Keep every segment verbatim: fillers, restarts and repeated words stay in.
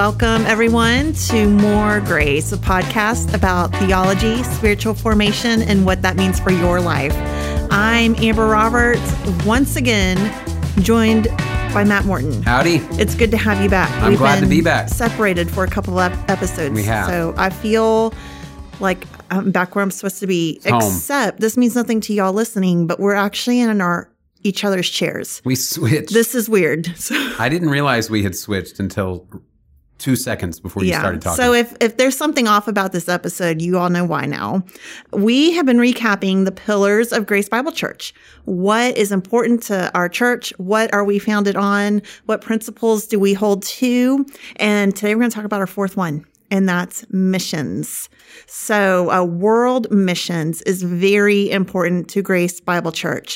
Welcome, everyone, to More Grace, a podcast about theology, spiritual formation, and what that means for your life. I'm Amber Roberts, once again joined by Matt Morton. Howdy. It's good to have you back. I'm We've glad been to be back. Separated for a couple of episodes. We have. So I feel like I'm back where I'm supposed to be. Home. Except this means nothing to y'all listening, but we're actually in our each other's chairs. We switched. This is weird. So. I didn't realize we had switched until two seconds before you yeah. started talking. So if, if there's something off about this episode, you all know why now. We have been recapping the pillars of Grace Bible Church. What is important to our church? What are we founded on? What principles do we hold to? And today we're going to talk about our fourth one, and that's missions. So uh, world missions is very important to Grace Bible Church.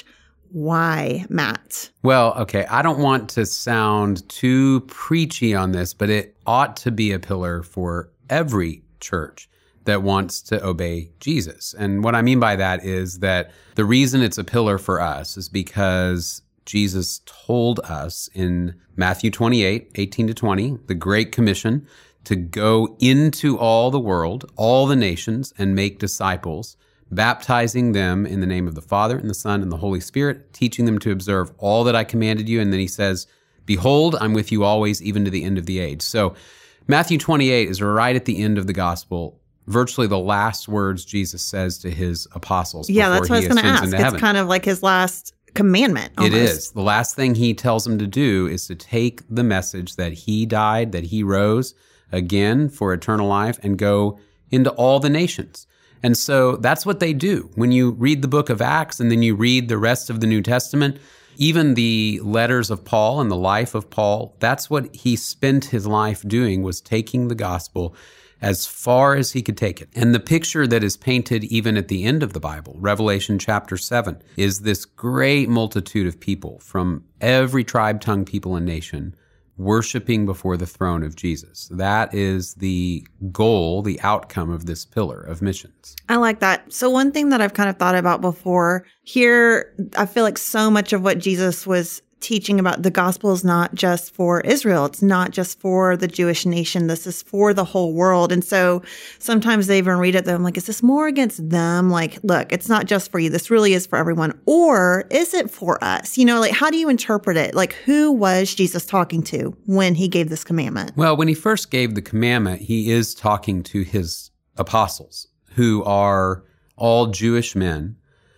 Why, Matt? Well, okay, I don't want to sound too preachy on this, but it ought to be a pillar for every church that wants to obey Jesus. And what I mean by that is that the reason it's a pillar for us is because Jesus told us in Matthew twenty-eight, eighteen to twenty, the Great Commission, to go into all the world, all the nations, and make disciples, baptizing them in the name of the Father and the Son and the Holy Spirit, teaching them to observe all that I commanded you. And then he says, behold, I'm with you always, even to the end of the age. So Matthew twenty-eight is right at the end of the gospel, virtually the last words Jesus says to his apostles Yeah, before that's what I was he going to ascends ask. into It's heaven. kind of like his last commandment. Almost. It is. The last thing he tells them to do is to take the message that he died, that he rose again for eternal life, and go into all the nations. And so that's what they do. When you read the book of Acts and then you read the rest of the New Testament, even the letters of Paul and the life of Paul, that's what he spent his life doing, was taking the gospel as far as he could take it. And the picture that is painted even at the end of the Bible, Revelation chapter seven, is this great multitude of people from every tribe, tongue, people, and nation worshiping before the throne of Jesus. That is the goal, the outcome of this pillar of missions. I like that. So one thing that I've kind of thought about before here, I feel like so much of what Jesus was teaching about the gospel is not just for Israel. It's not just for the Jewish nation. This is for the whole world. And so sometimes they even read it, I'm like, is this more against them? Like, look, it's not just for you. This really is for everyone. Or is it for us? You know, like, how do you interpret it? Like, who was Jesus talking to when he gave this commandment? Well, when he first gave the commandment, he is talking to his apostles, who are all Jewish men.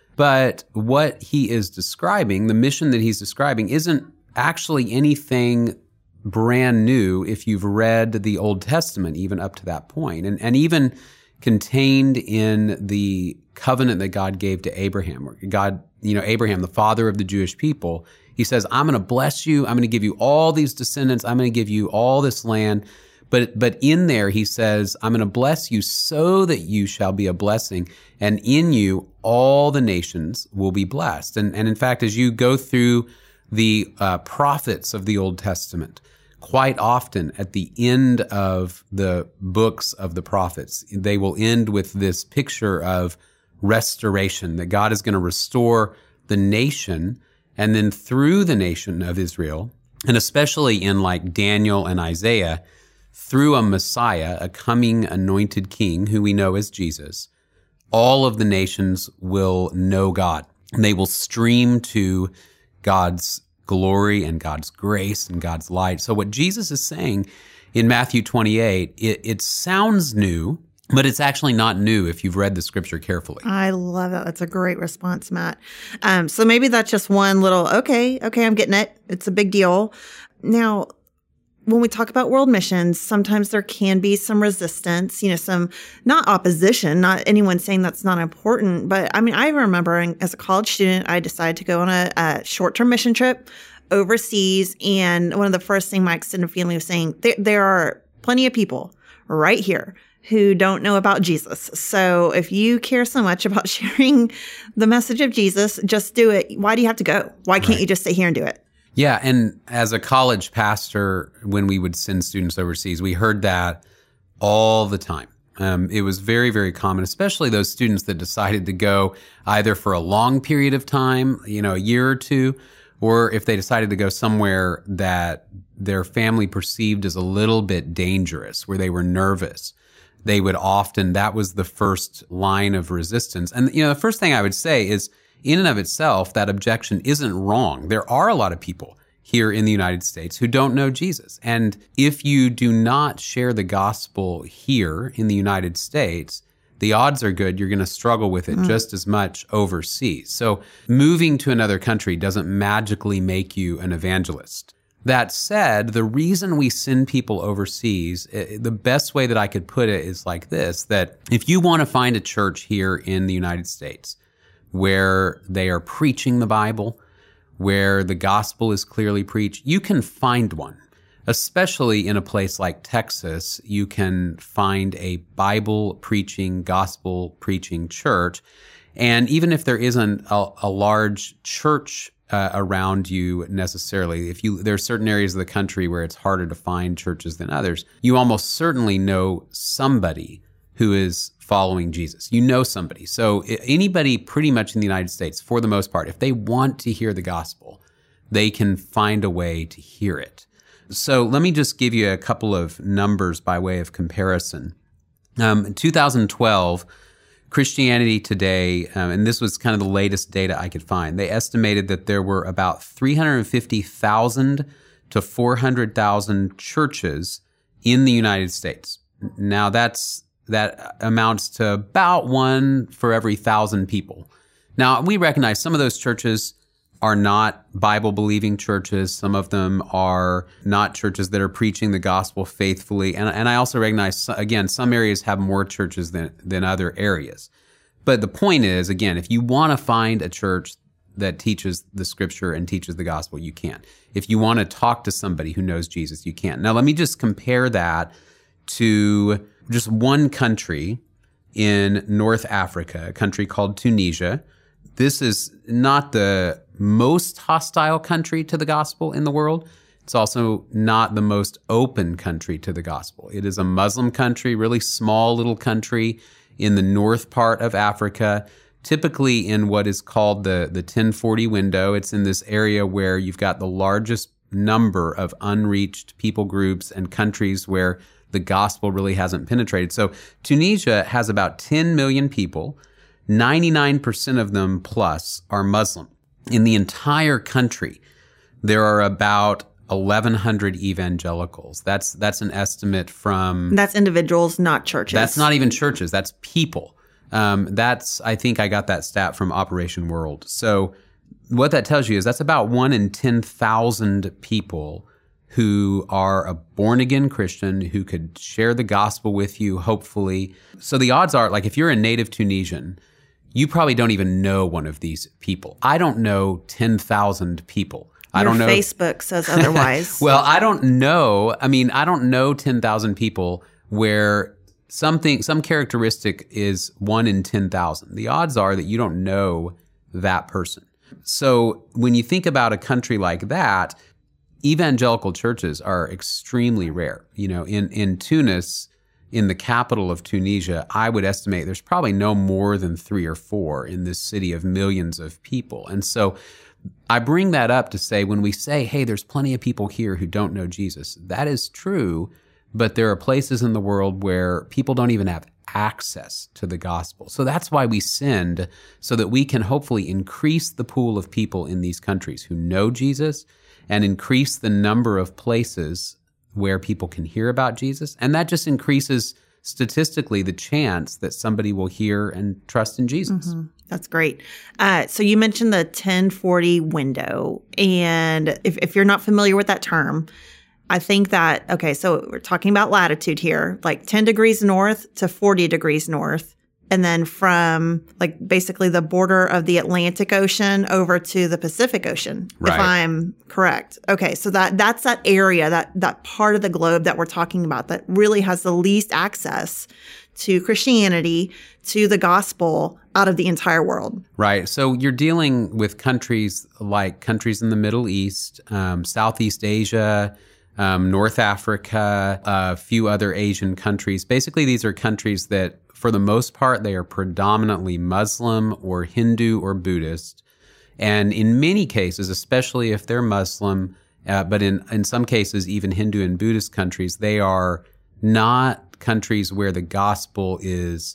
But what he is describing, the mission that he's describing, isn't actually anything brand new if you've read the Old Testament, even up to that point. And, and even contained in the covenant that God gave to Abraham, or God, you know, Abraham, the father of the Jewish people, he says, I'm going to bless you. I'm going to give you all these descendants. I'm going to give you all this land. But but in there, he says, I'm going to bless you so that you shall be a blessing. And in you, all the nations will be blessed. And, and in fact, as you go through the uh, prophets of the Old Testament, quite often at the end of the books of the prophets, they will end with this picture of restoration, that God is going to restore the nation. And then through the nation of Israel, and especially in like Daniel and Isaiah, through a Messiah, a coming anointed king who we know as Jesus, all of the nations will know God. And they will stream to God's glory and God's grace and God's light. So what Jesus is saying in Matthew twenty-eight, it, it sounds new, but it's actually not new if you've read the scripture carefully. I love that. That's a great response, Matt. Um, so maybe that's just one little, okay, okay, I'm getting it. It's a big deal. Now, when we talk about world missions, sometimes there can be some resistance, you know, some, not opposition, not anyone saying that's not important. But I mean, I remember as a college student, I decided to go on a, a short-term mission trip overseas. And one of the first things my extended family was saying, there, there are plenty of people right here who don't know about Jesus. So if you care so much about sharing the message of Jesus, just do it. Why do you have to go? Why can't Right. you just stay here and do it? Yeah, and as a college pastor, when we would send students overseas, we heard that all the time. Um, it was very, very common, especially those students that decided to go either for a long period of time, you know, a year or two, or if they decided to go somewhere that their family perceived as a little bit dangerous, where they were nervous, they would often, that was the first line of resistance. And, you know, the first thing I would say is, in and of itself, that objection isn't wrong. There are a lot of people here in the United States who don't know Jesus. And if you do not share the gospel here in the United States, the odds are good you're going to struggle with it mm. just as much overseas. So moving to another country doesn't magically make you an evangelist. That said, the reason we send people overseas, the best way that I could put it is like this, that if you want to find a church here in the United States where they are preaching the Bible, where the gospel is clearly preached, you can find one. Especially in a place like Texas, you can find a Bible-preaching, gospel-preaching church. And even if there isn't a, a large church uh, around you necessarily, if you there are certain areas of the country where it's harder to find churches than others, you almost certainly know somebody who is following Jesus. You know somebody. So anybody pretty much in the United States, for the most part, if they want to hear the gospel, they can find a way to hear it. So let me just give you a couple of numbers by way of comparison. Um, in two thousand twelve, Christianity Today, um, and this was kind of the latest data I could find, they estimated that there were about three hundred fifty thousand to four hundred thousand churches in the United States. Now that's that amounts to about one for every thousand people. Now we recognize some of those churches are not Bible-believing churches. Some of them are not churches that are preaching the gospel faithfully. And, and I also recognize, again, some areas have more churches than, than other areas. But the point is, again, if you want to find a church that teaches the scripture and teaches the gospel, you can. If you want to talk to somebody who knows Jesus, you can. Now, let me just compare that to just one country in North Africa, a country called Tunisia. This is not the most hostile country to the gospel in the world. It's also not the most open country to the gospel. It is a Muslim country, really small little country in the north part of Africa, typically in what is called the, the ten forty window. It's in this area where you've got the largest number of unreached people groups and countries where the gospel really hasn't penetrated. So Tunisia has about ten million people. ninety-nine percent of them plus are Muslim. In the entire country, there are about eleven hundred evangelicals. That's that's an estimate from... That's individuals, not churches. That's not even churches. That's people. Um, that's, I think I got that stat from Operation World. So what that tells you is that's about one in ten thousand people who are a born-again Christian who could share the gospel with you, hopefully. So the odds are, like, if you're a native Tunisian, you probably don't even know one of these people. I don't know ten thousand people. I Your don't know. Facebook says otherwise. Well, I don't know. I mean, I don't know ten thousand people where something, some characteristic is one in ten thousand. The odds are that you don't know that person. So when you think about a country like that, evangelical churches are extremely rare. You know, in, in Tunis, in the capital of Tunisia, I would estimate there's probably no more than three or four in this city of millions of people. And so I bring that up to say, when we say, hey, there's plenty of people here who don't know Jesus, that is true, but there are places in the world where people don't even have access to the gospel. So that's why we send, so that we can hopefully increase the pool of people in these countries who know Jesus and increase the number of places where people can hear about Jesus. And that just increases statistically the chance that somebody will hear and trust in Jesus. Mm-hmm. That's great. Uh, so you mentioned the ten forty window. And if, if you're not familiar with that term, I think that, okay, so we're talking about latitude here, like ten degrees north to forty degrees north. And then from like basically the border of the Atlantic Ocean over to the Pacific Ocean, right, if I'm correct. Okay, so that that's that area, that that part of the globe that we're talking about that really has the least access to Christianity, to the gospel out of the entire world. Right. So you're dealing with countries like countries in the Middle East, um, Southeast Asia, um, North Africa, a few other Asian countries. Basically, these are countries that, for the most part, they are predominantly Muslim or Hindu or Buddhist. And in many cases, especially if they're Muslim, uh, but in, in some cases, even Hindu and Buddhist countries, they are not countries where the gospel is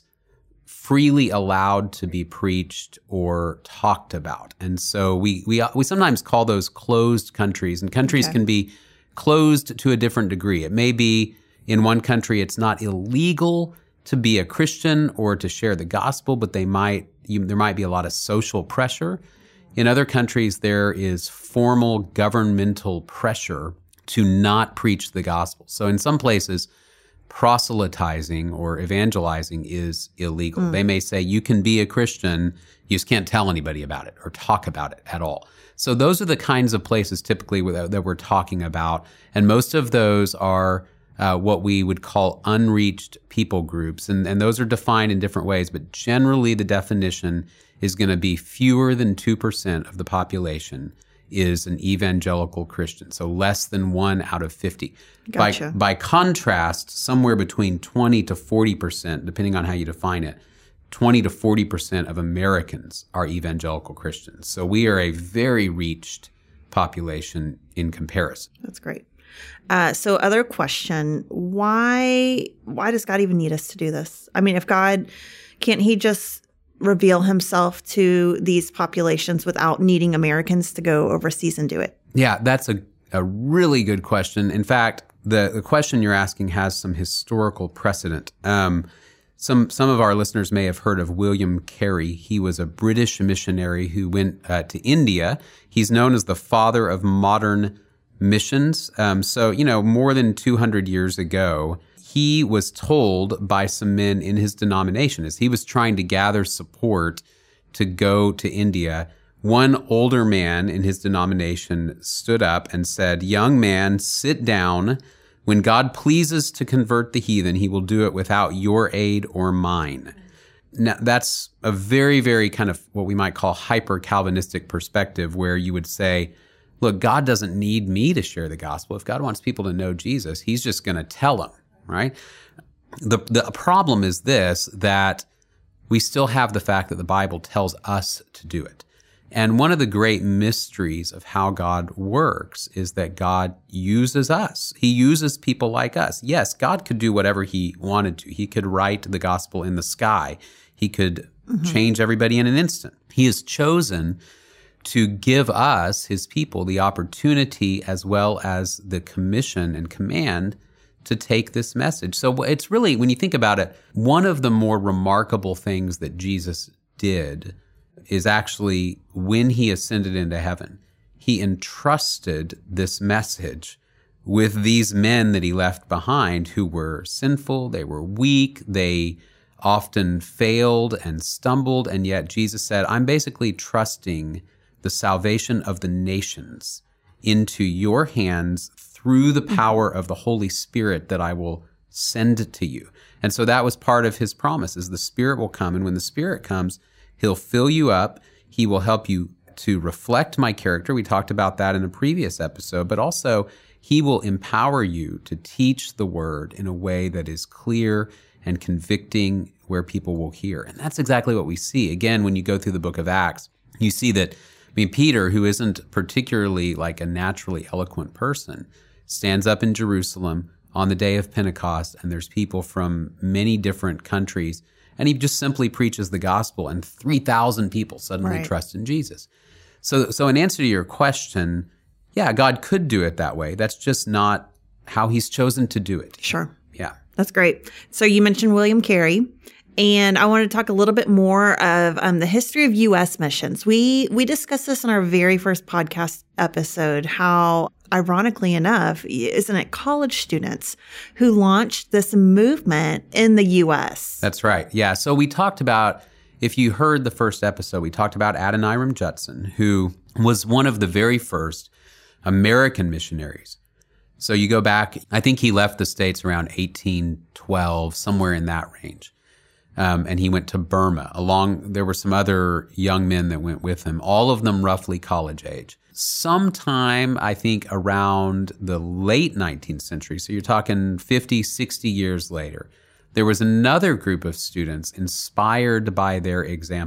freely allowed to be preached or talked about. And so we we we sometimes call those closed countries, and countries Okay. can be closed to a different degree. It may be in one country it's not illegal to be a Christian or to share the gospel, but they might you, there might be a lot of social pressure. In other countries, there is formal governmental pressure to not preach the gospel. So in some places, proselytizing or evangelizing is illegal. Mm. They may say you can be a Christian, you just can't tell anybody about it or talk about it at all. So those are the kinds of places typically that we're talking about. And most of those are uh, what we would call unreached people groups. And, and those are defined in different ways, but generally the definition is going to be fewer than two percent of the population is an evangelical Christian, so less than one out of fifty. Gotcha. By, by contrast, somewhere between twenty to forty percent, depending on how you define it, twenty to forty percent of Americans are evangelical Christians. So we are a very reached population in comparison. That's great. Uh, so other question, why why does God even need us to do this? I mean, if God, can't he just reveal himself to these populations without needing Americans to go overseas and do it? Yeah, that's a, a really good question. In fact, the, the question you're asking has some historical precedent. Um, some some of our listeners may have heard of William Carey. He was a British missionary who went uh, to India. He's known as the father of modern missions. Um, so, you know, more than two hundred years ago, he was told by some men in his denomination as he was trying to gather support to go to India. One older man in his denomination stood up and said, "Young man, sit down. When God pleases to convert the heathen, he will do it without your aid or mine." Now, that's a very, very kind of what we might call hyper-Calvinistic perspective, where you would say, look, God doesn't need me to share the gospel. If God wants people to know Jesus, he's just going to tell them. Right? The the problem is this, that we still have the fact that the Bible tells us to do it. And one of the great mysteries of how God works is that God uses us. He uses people like us. Yes, God could do whatever he wanted to. He could write the gospel in the sky. He could mm-hmm. change everybody in an instant. He has chosen to give us, his people, the opportunity as well as the commission and command to take this message. So it's really, when you think about it, one of the more remarkable things that Jesus did is actually when he ascended into heaven, he entrusted this message with these men that he left behind who were sinful, they were weak, they often failed and stumbled, and yet Jesus said, I'm basically trusting the salvation of the nations into your hands through the power of the Holy Spirit that I will send to you. And so that was part of his promise, is the Spirit will come. And when the Spirit comes, he'll fill you up. He will help you to reflect my character. We talked about that in a previous episode, but also he will empower you to teach the word in a way that is clear and convicting, where people will hear. And that's exactly what we see. Again, when you go through the book of Acts, you see that, I mean, Peter, who isn't particularly like a naturally eloquent person, stands up in Jerusalem on the day of Pentecost, and there's people from many different countries, and he just simply preaches the gospel, and three thousand people suddenly right. trust in Jesus. So, so in answer to your question, yeah, God could do it that way. That's just not how he's chosen to do it. Sure. Yeah. That's great. So you mentioned William Carey, and I want to talk a little bit more of um, the history of U S missions. We we discussed this in our very first podcast episode, how ironically enough, isn't it college students who launched this movement in the U S? That's right. Yeah. So we talked about, if you heard the first episode, we talked about Adoniram Judson, who was one of the very first American missionaries. So you go back, I think he left the States around eighteen twelve, somewhere in that range. Um, and he went to Burma. Along, there were some other young men that went with him, all of them roughly college age. Sometime, I think, around the late nineteenth century, so you're talking fifty, sixty years later, there was another group of students inspired by their example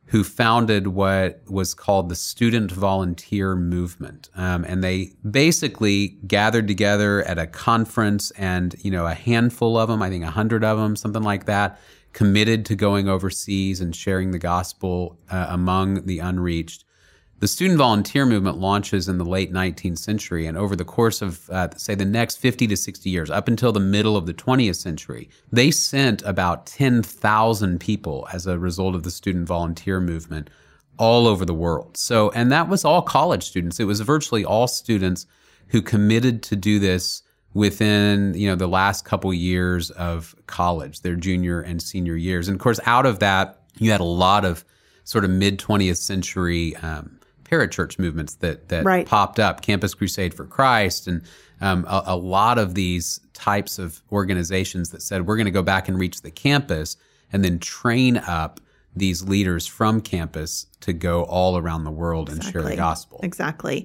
who founded what was called the Student Volunteer Movement. Um, and they basically gathered together at a conference, and, you know, a handful of them, I think a hundred of them, something like that, committed to going overseas and sharing the gospel uh, among the unreached. The student volunteer movement launches in the late nineteenth century, and over the course of, uh, say, the next fifty to sixty years, up until the middle of the twentieth century, they sent about ten thousand people as a result of the student volunteer movement all over the world. So, and that was all college students. It was virtually all students who committed to do this within, you know, the last couple years of college, their junior and senior years. And of course, out of that, you had a lot of sort of mid-twentieth century um, parachurch movements that that right. popped up, Campus Crusade for Christ, and um, a, a lot of these types of organizations that said, we're going to go back and reach the campus and then train up these leaders from campus to go all around the world exactly. and share the gospel. Exactly.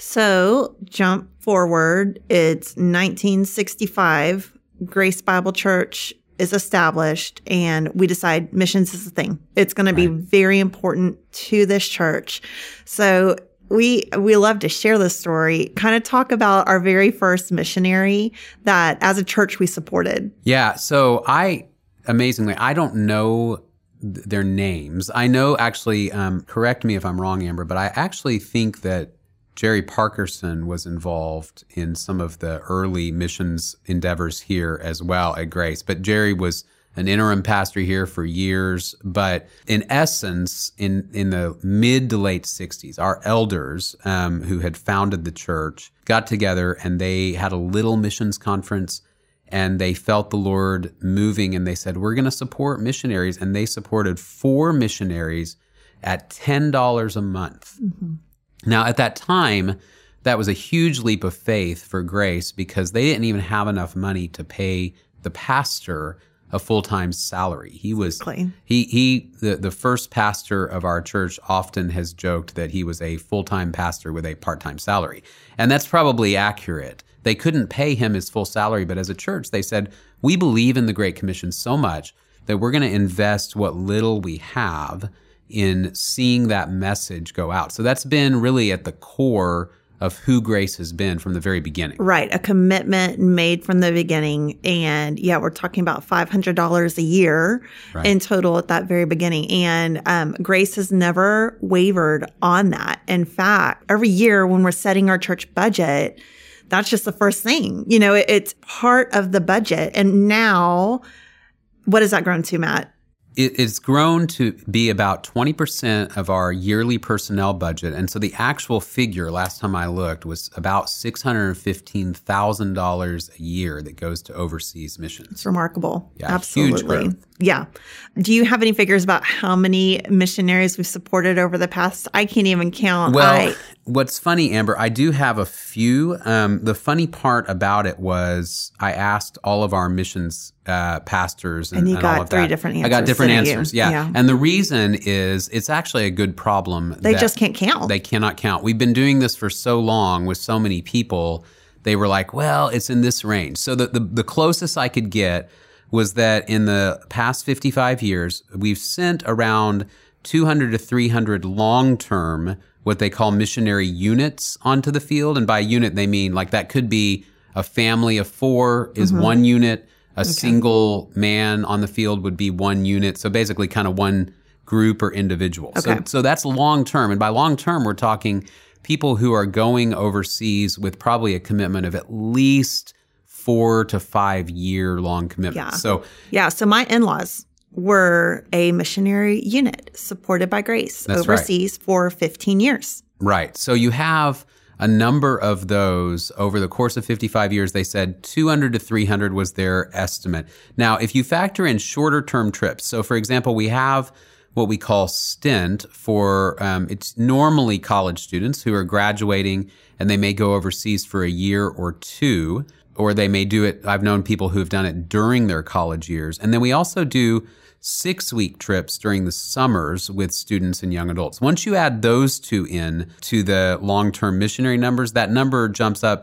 So jump forward. It's nineteen sixty-five. Grace Bible Church is established, and we decide missions is a thing. It's going right. to be very important to this church. So we we love to share this story, kind of talk about our very first missionary that as a church we supported. Yeah. So I, amazingly, I don't know th- their names. I know actually, um, correct me if I'm wrong, Amber, but I actually think that Jerry Parkerson was involved in some of the early missions endeavors here as well at Grace. But Jerry was an interim pastor here for years. But in essence, in, in the mid to late sixties, our elders um, who had founded the church got together, and they had a little missions conference, and they felt the Lord moving, and they said, we're going to support missionaries. And they supported four missionaries at ten dollars a month. Mm-hmm. Now, at that time, that was a huge leap of faith for Grace, because they didn't even have enough money to pay the pastor a full-time salary. He was Clean. he he the, the first pastor of our church often has joked that he was a full-time pastor with a part-time salary. And that's probably accurate. They couldn't pay him his full salary, but as a church, they said, we believe in the Great Commission so much that we're going to invest what little we have in seeing that message go out. So that's been really at the core of who Grace has been from the very beginning. Right. A commitment made from the beginning. And yeah, we're talking about five hundred dollars a year right. in total at that very beginning. And um, Grace has never wavered on that. In fact, every year when we're setting our church budget, that's just the first thing. You know, it, it's part of the budget. And now, what has that grown to, Matt? It's grown to be about twenty percent of our yearly personnel budget. And so the actual figure, last time I looked, was about six hundred fifteen thousand dollars a year that goes to overseas missions. It's remarkable. Yeah, absolutely. Huge growth. Yeah. Do you have any figures about how many missionaries we've supported over the past? I can't even count. Well, I, what's funny, Amber, I do have a few. Um, the funny part about it was I asked all of our missions uh, pastors and, and you and got all of three that. different answers. I got different answers. Yeah. yeah. And the reason is it's actually a good problem. They just can't count. They cannot count. We've been doing this for so long with so many people. They were like, well, it's in this range. So the, the, the closest I could get was that in the past fifty-five years, we've sent around two hundred to three hundred long-term, what they call missionary units onto the field. And by unit, they mean like that could be a family of four is mm-hmm. one unit. A okay. single man on the field would be one unit. So basically kind of one group or individual. Okay. So, so that's long-term. And by long-term, we're talking people who are going overseas with probably a commitment of at least four to five year long commitment. Yeah. So yeah. So my in-laws were a missionary unit supported by Grace that's overseas right. for fifteen years. Right. So you have a number of those over the course of fifty-five years. They said two hundred to three hundred was their estimate. Now, if you factor in shorter term trips, so for example, we have what we call stint for, um, it's normally college students who are graduating and they may go overseas for a year or two, or they may do it. I've known people who have done it during their college years. And then we also do six-week trips during the summers with students and young adults. Once you add those two in to the long-term missionary numbers, that number jumps up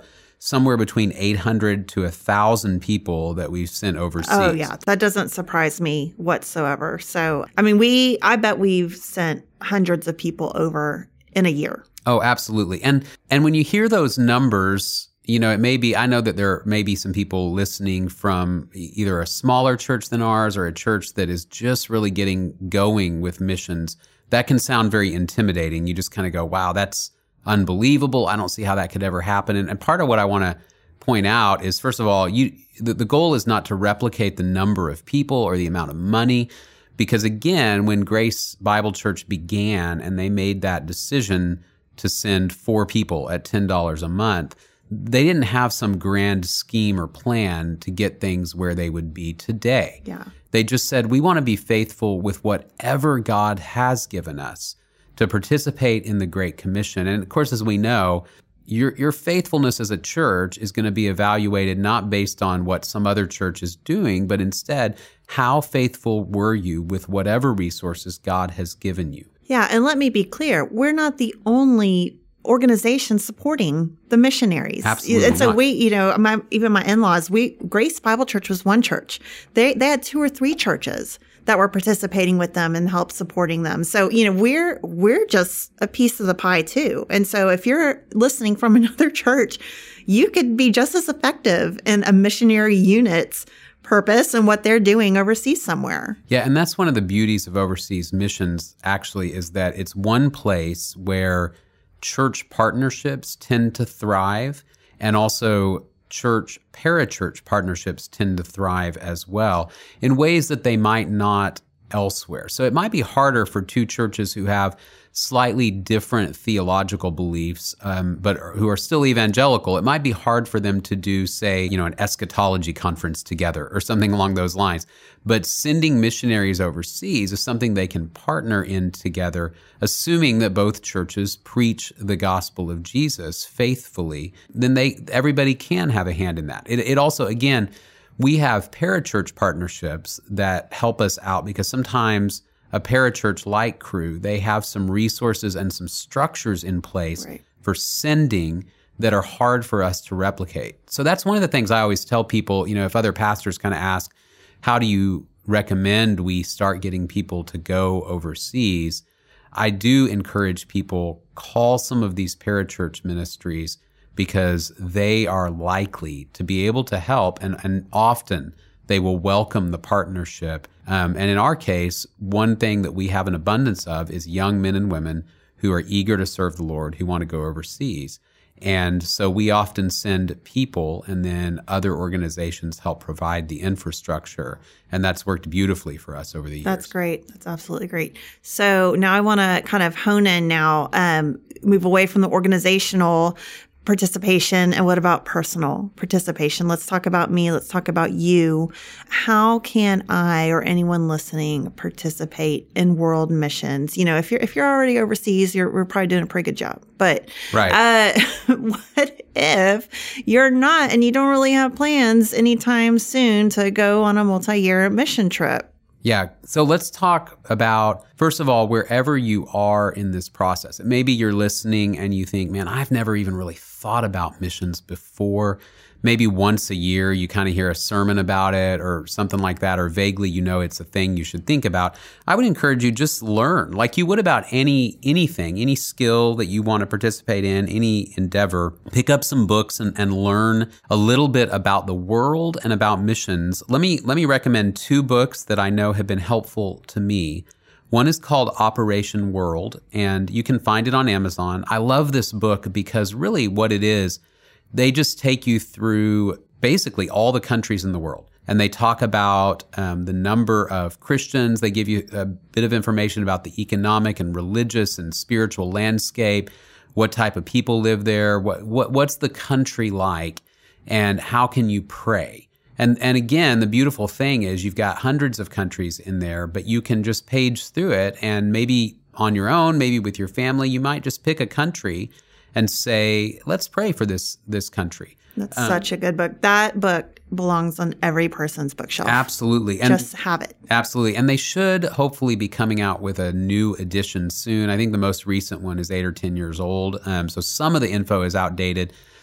somewhere between eight hundred to one thousand people that we've sent overseas. Oh, yeah. That doesn't surprise me whatsoever. So, I mean, we, I bet we've sent hundreds of people over in a year. Oh, absolutely. And, and when you hear those numbers, you know, it may be, I know that there may be some people listening from either a smaller church than ours or a church that is just really getting going with missions. That can sound very intimidating. You just kind of go, wow, that's unbelievable. I don't see how that could ever happen. And, and part of what I want to point out is, first of all, you the, the goal is not to replicate the number of people or the amount of money. Because again, when Grace Bible Church began and they made that decision to send four people at ten dollars a month, they didn't have some grand scheme or plan to get things where they would be today. Yeah. They just said, we want to be faithful with whatever God has given us to participate in the Great Commission. And of course, as we know, your your faithfulness as a church is going to be evaluated not based on what some other church is doing, but instead, how faithful were you with whatever resources God has given you? Yeah, and let me be clear, we're not the only organization supporting the missionaries. Absolutely And so not. we, you know, my, even my in-laws, we, Grace Bible Church was one church. They, they had two or three churches that were participating with them and help supporting them. So, you know, we're, we're just a piece of the pie too. And so if you're listening from another church, you could be just as effective in a missionary unit's purpose and what they're doing overseas somewhere. Yeah, and that's one of the beauties of overseas missions, actually, is that it's one place where church partnerships tend to thrive, and also church parachurch partnerships tend to thrive as well in ways that they might not elsewhere. So it might be harder for two churches who have slightly different theological beliefs, um, but who are still evangelical. It might be hard for them to do, say, you know, an eschatology conference together or something along those lines. But sending missionaries overseas is something they can partner in together, assuming that both churches preach the gospel of Jesus faithfully. Then they, everybody can have a hand in that. It, it also, again, we have parachurch partnerships that help us out because sometimes a parachurch like Cru, they have some resources and some structures in place Right. for sending that are hard for us to replicate. So that's one of the things I always tell people, you know, if other pastors kind of ask, how do you recommend we start getting people to go overseas? I do encourage people, call some of these parachurch ministries because they are likely to be able to help, and, and often they will welcome the partnership. Um, and in our case, one thing that we have an abundance of is young men and women who are eager to serve the Lord, who want to go overseas. And so we often send people, and then other organizations help provide the infrastructure. And that's worked beautifully for us over the years. That's great. That's absolutely great. So now I want to kind of hone in now, um, move away from the organizational participation. And what about personal participation? Let's talk about me. Let's talk about you. How can I or anyone listening participate in world missions? You know, if you're if you're already overseas, you're we're probably doing a pretty good job. But Right. uh, what if you're not and you don't really have plans anytime soon to go on a multi-year mission trip? Yeah. So let's talk about, first of all, wherever you are in this process. Maybe you're listening and you think, man, I've never even really thought about missions before. Maybe once a year you kind of hear a sermon about it or something like that, or vaguely you know it's a thing you should think about. I would encourage you, just learn like you would about any anything, any skill that you want to participate in, any endeavor. Pick up some books and, and learn a little bit about the world and about missions. Let me let me recommend two books that I know have been helpful to me. One is called Operation World, and you can find it on Amazon. I love this book because really what it is, they just take you through basically all the countries in the world. And they talk about um, the number of Christians. They give you a bit of information about the economic and religious and spiritual landscape, what type of people live there, what, what what's the country like, and how can you pray. And and again, the beautiful thing is you've got hundreds of countries in there, but you can just page through it, and maybe on your own, maybe with your family, you might just pick a country and say, let's pray for this this country. That's Um, such a good book. That book belongs on every person's bookshelf. Absolutely. And Just have it. Absolutely. And they should hopefully be coming out with a new edition soon. I think the most recent one is eight or ten years old. Um, so some of the info is outdated.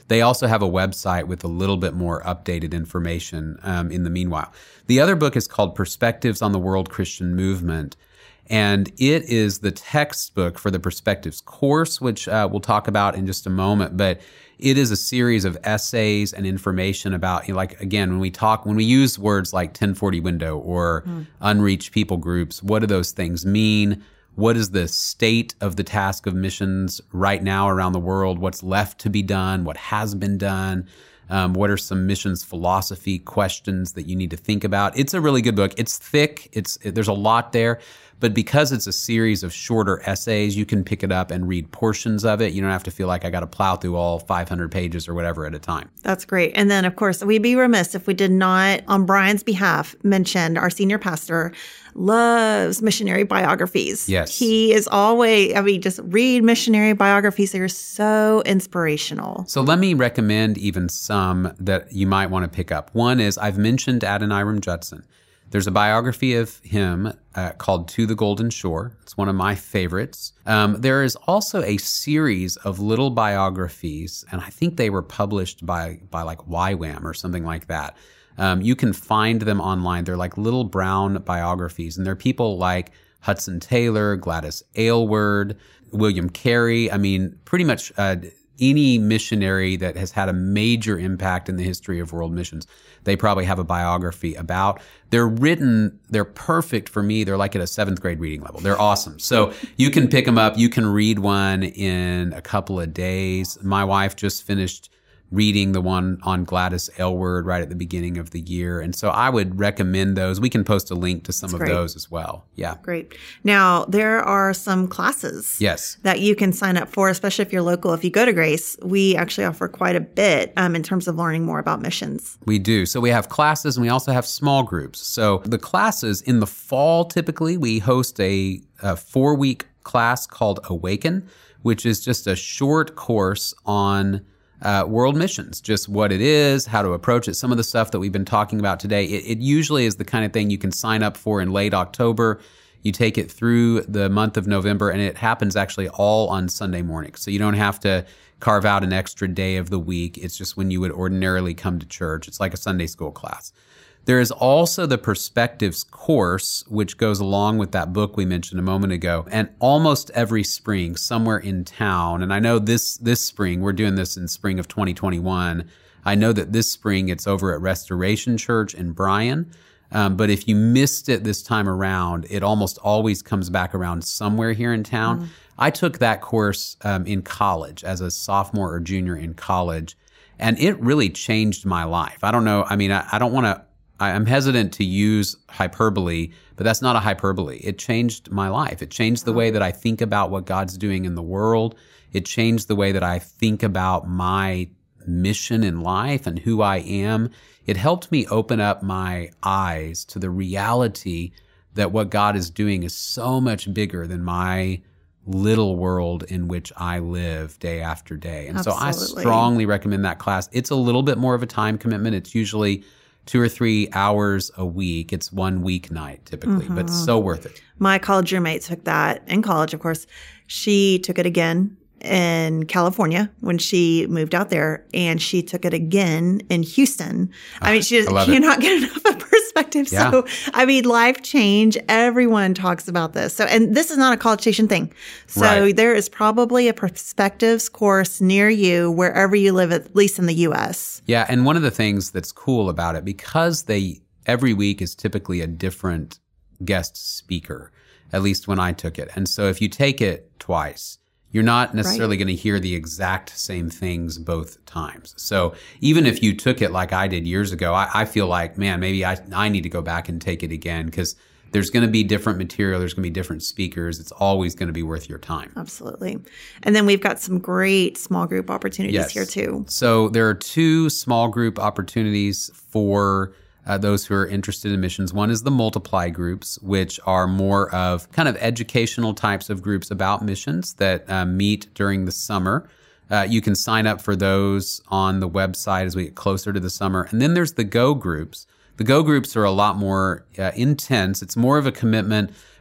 They also have a website with a little bit more updated information um, in the meanwhile. The other book is called Perspectives on the World Christian Movement. And it is the textbook for the Perspectives course, which uh, we'll talk about in just a moment. But it is a series of essays and information about, you know, like, again, when we talk, when we use words like ten forty window or mm. unreached people groups, what do those things mean? What is the state of the task of missions right now around the world? What's left to be done? What has been done? Um, what are some missions philosophy questions that you need to think about? It's a really good book. It's thick. It's there's a lot there. But because it's a series of shorter essays, you can pick it up and read portions of it. You don't have to feel like I got to plow through all five hundred pages or whatever at a time. That's great. And then, of course, we'd be remiss if we did not, on Brian's behalf, mention our senior pastor loves missionary biographies. Yes. He is always, I mean, just read missionary biographies. They're so inspirational. So let me recommend even some that you might want to pick up. One is, I've mentioned Adoniram Judson. There's a biography of him uh, called To the Golden Shore. It's one of my favorites. Um, there is also a series of little biographies, and I think they were published by by like Y WAM or something like that. Um, you can find them online. They're like little brown biographies, and they're people like Hudson Taylor, Gladys Aylward, William Carey. I mean, pretty much uh, any missionary that has had a major impact in the history of world missions, they probably have a biography about. They're written, they're perfect for me. They're like at a seventh grade reading level. They're awesome. So you can pick them up. You can read one in a couple of days. My wife just finished reading the one on Gladys Aylward right at the beginning of the year. And so I would recommend those. We can post a link to some That's of great. those as well. Yeah. Great. Now, there are some classes Yes. that you can sign up for, especially if you're local. If you go to Grace, we actually offer quite a bit um, in terms of learning more about missions. We do. So we have classes and we also have small groups. So the classes in the fall, typically, we host a, a four-week class called Awaken, which is just a short course on Uh, world missions, just what it is, how to approach it, some of the stuff that we've been talking about today. It, it usually is the kind of thing you can sign up for in late October. You take it through the month of November, and it happens actually all on Sunday mornings. So you don't have to carve out an extra day of the week. It's just when you would ordinarily come to church. It's like a Sunday school class. There is also the Perspectives course, which goes along with that book we mentioned a moment ago. And almost every spring, somewhere in town, and I know this this spring, we're doing this in spring of twenty twenty-one. I know that this spring it's over at Restoration Church in Bryan. Um, but if you missed it this time around, it almost always comes back around somewhere here in town. Mm. I took that course um, in college as a sophomore or junior in college, and it really changed my life. I don't know. I mean, I, I don't want to I'm hesitant to use hyperbole, but that's not a hyperbole. It changed my life. It changed the way that I think about what God's doing in the world. It changed the way that I think about my mission in life and who I am. It helped me open up my eyes to the reality that what God is doing is so much bigger than my little world in which I live day after day. And Absolutely. So I strongly recommend that class. It's a little bit more of a time commitment. It's usually two or three hours a week. It's one weeknight typically, mm-hmm. but so worth it. My college roommate took that in college, of course. She took it again in California when she moved out there, and she took it again in Houston. I mean, she just cannot it. get enough of perspective. Yeah. So, I mean, life change. Everyone talks about this. So, and this is not a College Station thing. So right. there is probably a Perspectives course near you wherever you live, at least in the U S. Yeah. And one of the things that's cool about it, because they every week is typically a different guest speaker, at least when I took it. And so if you take it twice, you're not necessarily right. going to hear the exact same things both times. So even if you took it like I did years ago, I, I feel like, man, maybe I, I need to go back and take it again, because there's going to be different material. There's going to be different speakers. It's always going to be worth your time. Absolutely. And then we've got some great small group opportunities yes. here too. So there are two small group opportunities for Uh, those who are interested in missions. One is the multiply groups, which are more of kind of educational types of groups about missions that uh, meet during the summer. Uh, you can sign up for those on the website as we get closer to the summer. And then there's the Go groups. The Go groups are a lot more uh, intense. It's more of a commitment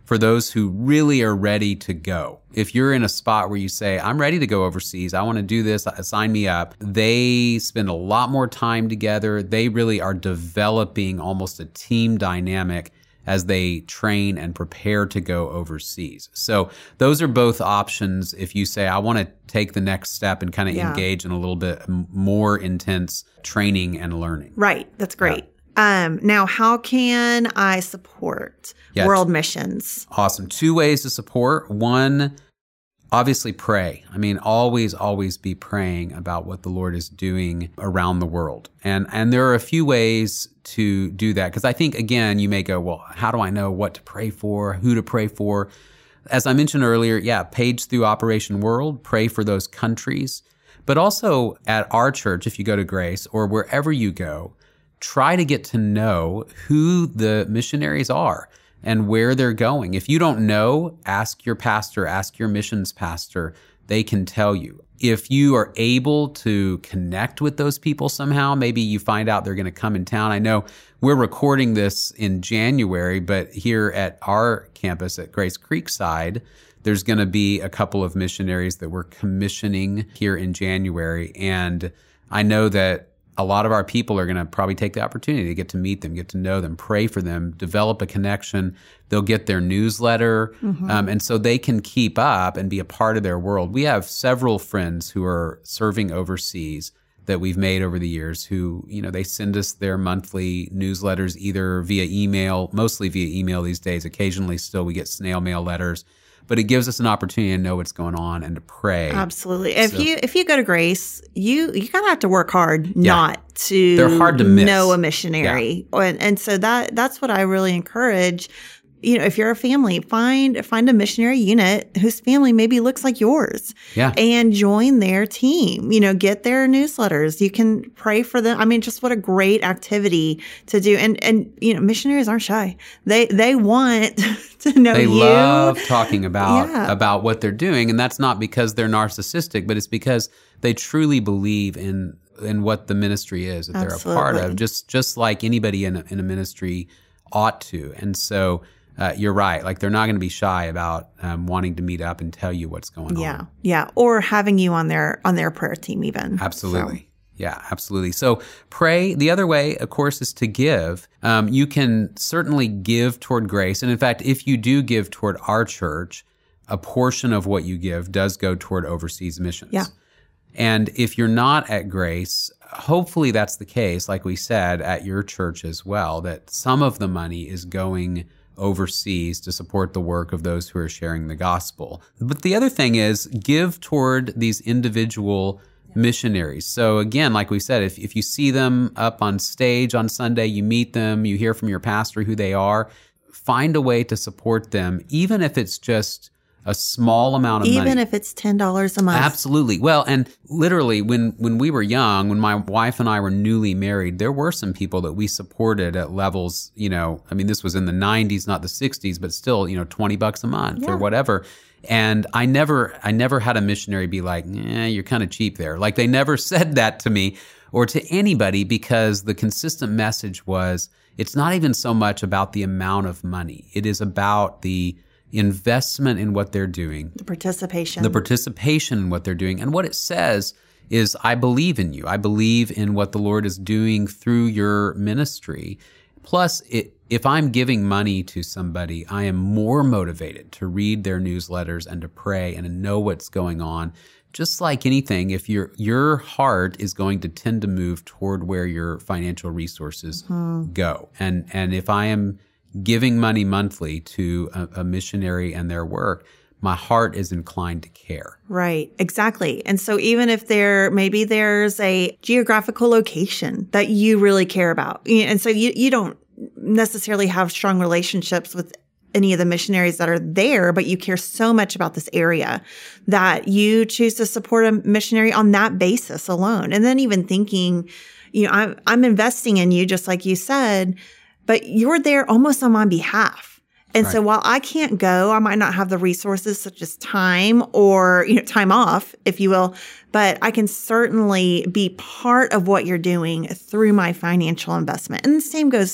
for those who really are ready to go. If you're in a spot where you say, I'm ready to go overseas, I want to do this, sign me up, they spend a lot more time together. They really are developing almost a team dynamic as they train and prepare to go overseas. So those are both options if you say, I want to take the next step and kind of yeah. engage in a little bit more intense training and learning. Right. That's great. Yeah. Um, now, how can I support yeah, world missions? Awesome. Two ways to support. One, obviously pray. I mean, always, always be praying about what the Lord is doing around the world. And and there are a few ways to do that. Because I think, again, you may go, well, how do I know what to pray for, who to pray for? As I mentioned earlier, yeah, page through Operation World, pray for those countries. But also at our church, if you go to Grace or wherever you go, try to get to know who the missionaries are and where they're going. If you don't know, ask your pastor, ask your missions pastor. They can tell you. If you are able to connect with those people somehow, maybe you find out they're going to come in town. I know we're recording this in January, but here at our campus at Grace Creekside, there's going to be a couple of missionaries that we're commissioning here in January. And I know that a lot of our people are going to probably take the opportunity to get to meet them, get to know them, pray for them, develop a connection. They'll get their newsletter. Mm-hmm. Um, and so they can keep up and be a part of their world. We have several friends who are serving overseas that we've made over the years who, you know, they send us their monthly newsletters either via email, mostly via email these days. Occasionally still we get snail mail letters. But it gives us an opportunity to know what's going on and to pray. Absolutely. If so, you if you go to Grace, you you kind of have to work hard yeah. not to They're hard to miss. know a missionary. Yeah. And, and so that that's what I really encourage. You know, if you're a family, find find a missionary unit whose family maybe looks like yours. Yeah. And join their team. You know, get their newsletters. You can pray for them. I mean, just what a great activity to do. And and you know, missionaries aren't shy. They they want to know they you. They love talking about yeah. about what they're doing, and that's not because they're narcissistic, but it's because they truly believe in in what the ministry is that Absolutely. they're a part of. Just just like anybody in a, in a ministry ought to. And so Uh, you're right. Like they're not going to be shy about um, wanting to meet up and tell you what's going yeah. on. Yeah, yeah, or having you on their on their prayer team even. Absolutely. So. Yeah, absolutely. So pray. The other way, of course, is to give. Um, you can certainly give toward Grace, and in fact, if you do give toward our church, a portion of what you give does go toward overseas missions. Yeah. And if you're not at Grace, hopefully that's the case. Like we said at your church as well, that some of the money is going overseas to support the work of those who are sharing the gospel. But the other thing is give toward these individual missionaries. So again, like we said, if, if you see them up on stage on Sunday, you meet them, you hear from your pastor who they are, find a way to support them, even if it's just a small amount of even money. Even if it's ten dollars a month. Absolutely. Well, and literally when, when we were young, when my wife and I were newly married, there were some people that we supported at levels, you know, I mean, this was in the nineties, not the sixties, but still, you know, twenty bucks a month yeah. or whatever. And I never, I never had a missionary be like, eh, you're kind of cheap there. Like they never said that to me or to anybody, because the consistent message was, it's not even so much about the amount of money. It is about the investment in what they're doing. The participation. The participation in what they're doing. And what it says is, I believe in you. I believe in what the Lord is doing through your ministry. Plus, it, if I'm giving money to somebody, I am more motivated to read their newsletters and to pray and to know what's going on. Just like anything, if your your heart is going to tend to move toward where your financial resources mm-hmm. go. And and if I am giving money monthly to a, a missionary and their work, my heart is inclined to care. Right, exactly. And so even if there, maybe there's a geographical location that you really care about, and so you, you don't necessarily have strong relationships with any of the missionaries that are there, but you care so much about this area that you choose to support a missionary on that basis alone. And then even thinking, you know, I'm, I'm investing in you, just like you said, but you're there almost on my behalf. And right. so while I can't go, I might not have the resources such as time or, you know, time off, if you will, but I can certainly be part of what you're doing through my financial investment. And the same goes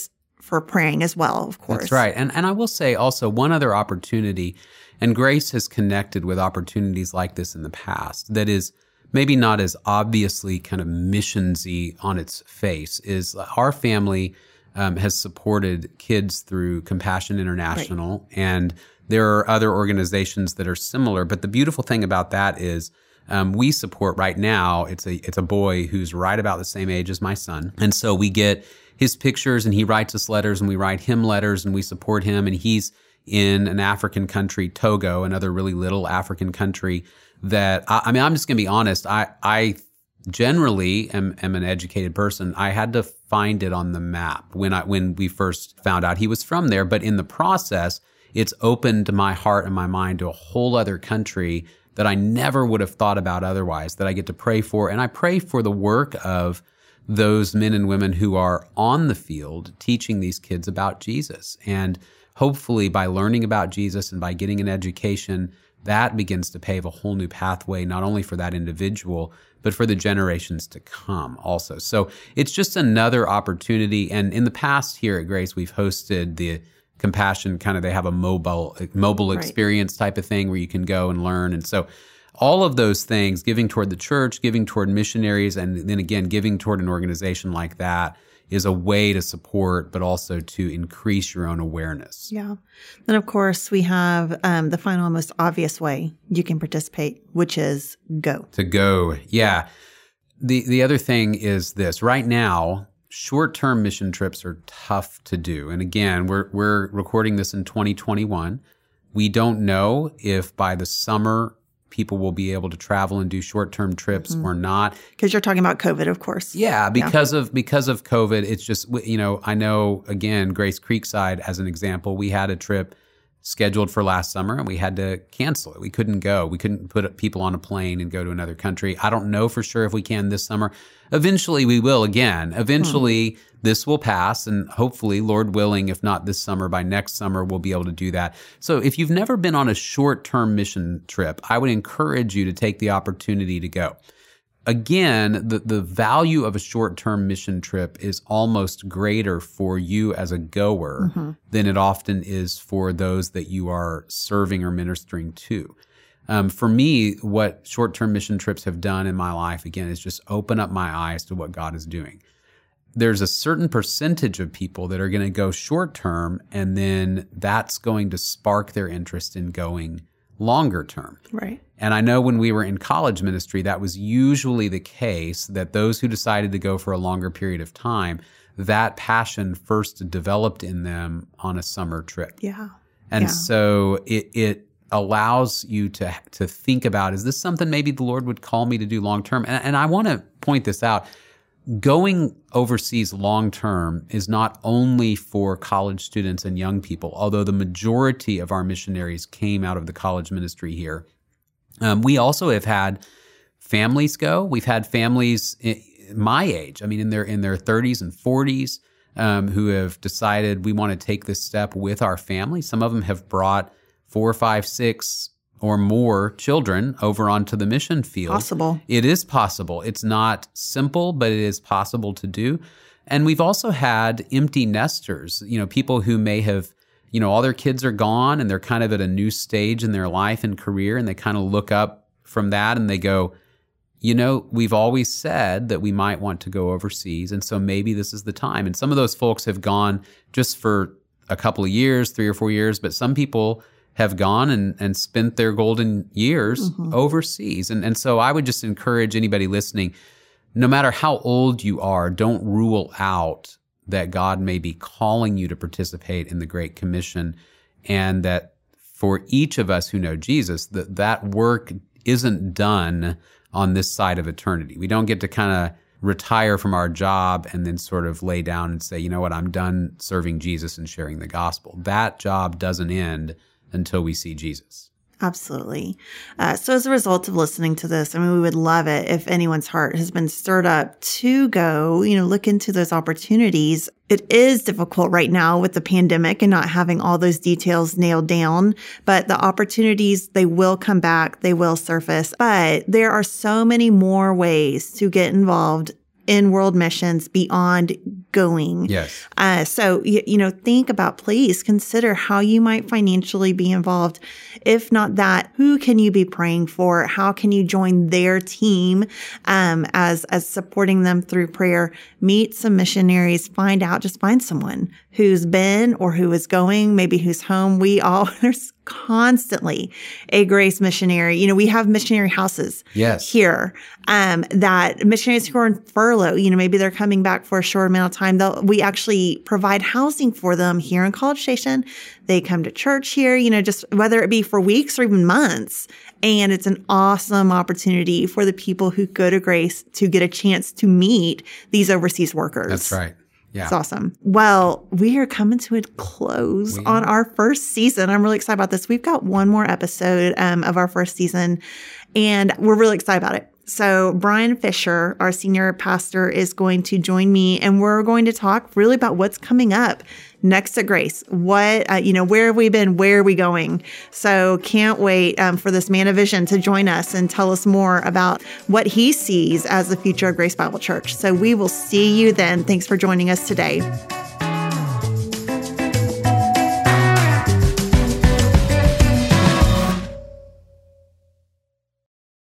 for praying as well, of course. That's right. And and I will say also one other opportunity, and Grace has connected with opportunities like this in the past that is maybe not as obviously kind of missionsy on its face, is our family um, has supported kids through Compassion International, right. And there are other organizations that are similar. But the beautiful thing about that is um, we support right now, it's a it's a boy who's right about the same age as my son. And so we get his pictures and he writes us letters and we write him letters and we support him. And he's in an African country, Togo, another really little African country that, I, I mean, I'm just going to be honest. I, I generally am, am an educated person. I had to find it on the map when I, when we first found out he was from there. But in the process, it's opened my heart and my mind to a whole other country that I never would have thought about otherwise, that I get to pray for. And I pray for the work of those men and women who are on the field teaching these kids about Jesus. And hopefully by learning about Jesus and by getting an education, that begins to pave a whole new pathway, not only for that individual, but for the generations to come also. So it's just another opportunity. And in the past here at Grace, we've hosted the Compassion kind of, they have a mobile mobile Right. experience type of thing where you can go and learn. And so all of those things, giving toward the church, giving toward missionaries, and then again, giving toward an organization like that is a way to support, but also to increase your own awareness. Yeah. Then, of course, we have um, the final and most obvious way you can participate, which is go. To go. Yeah. The, the other thing is this. Right now, short-term mission trips are tough to do. And again, we're we're recording this in twenty twenty-one. We don't know if by the summer people will be able to travel and do short-term trips mm-hmm. or not. Because you're talking about COVID, of course. Yeah, because yeah. of because of COVID, it's just, you know, I know, again, Grace Creekside, as an example, we had a trip scheduled for last summer and we had to cancel it. We couldn't go. We couldn't put people on a plane and go to another country. I don't know for sure if we can this summer. Eventually we will again. Eventually hmm. this will pass, and hopefully, Lord willing, if not this summer, by next summer, we'll be able to do that. So if you've never been on a short-term mission trip, I would encourage you to take the opportunity to go. Again, the, the value of a short-term mission trip is almost greater for you as a goer mm-hmm. than it often is for those that you are serving or ministering to. Um, for me, what short-term mission trips have done in my life, again, is just open up my eyes to what God is doing. There's a certain percentage of people that are going to go short-term, and then that's going to spark their interest in going longer term. Right. And I know when we were in college ministry, that was usually the case, that those who decided to go for a longer period of time, that passion first developed in them on a summer trip. Yeah. And yeah. so it, it allows you to, to think about, is this something maybe the Lord would call me to do long term? And, and I want to point this out. Going overseas long term is not only for college students and young people, although the majority of our missionaries came out of the college ministry here. Um, we also have had families go. We've had families in my age, I mean, in their in their thirties and forties, um, who have decided we want to take this step with our family. Some of them have brought four, five, six or more children over onto the mission field. Possible. It is possible. It's not simple, but it is possible to do. And we've also had empty nesters, you know, people who may have, you know, all their kids are gone and they're kind of at a new stage in their life and career, and they kind of look up from that and they go, you know, we've always said that we might want to go overseas, and so maybe this is the time. And some of those folks have gone just for a couple of years, three or four years, but some people have gone and, and spent their golden years mm-hmm. overseas. And, and so I would just encourage anybody listening, no matter how old you are, don't rule out that God may be calling you to participate in the Great Commission, and that for each of us who know Jesus, that that work isn't done on this side of eternity. We don't get to kind of retire from our job and then sort of lay down and say, you know what, I'm done serving Jesus and sharing the gospel. That job doesn't end until we see Jesus. Absolutely. Uh, so as a result of listening to this, I mean, we would love it if anyone's heart has been stirred up to go, you know, look into those opportunities. It is difficult right now with the pandemic and not having all those details nailed down, but the opportunities, they will come back, they will surface. But there are so many more ways to get involved in world missions beyond going. Yes. Uh, so, you, you know, think about, please consider how you might financially be involved. If not that, who can you be praying for? How can you join their team um, as, as supporting them through prayer? Meet some missionaries, find out, just find someone who's been or who is going, maybe who's home. We all, there's constantly a grace missionary. You know, we have missionary houses yes. here um, that missionaries who are in furlough, you know, maybe they're coming back for a short amount of time. They'll, we actually provide housing for them here in College Station. They come to church here, you know, just whether it be for weeks or even months. And it's an awesome opportunity for the people who go to Grace to get a chance to meet these overseas workers. That's right. Yeah. It's awesome. Well, we are coming to a close we on our first season. I'm really excited about this. We've got one more episode um, of our first season, and we're really excited about it. So Brian Fisher, our senior pastor, is going to join me, and we're going to talk really about what's coming up next at Grace. What, uh, you know, where have we been? Where are we going? So can't wait um, for this man of vision to join us and tell us more about what he sees as the future of Grace Bible Church. So we will see you then. Thanks for joining us today.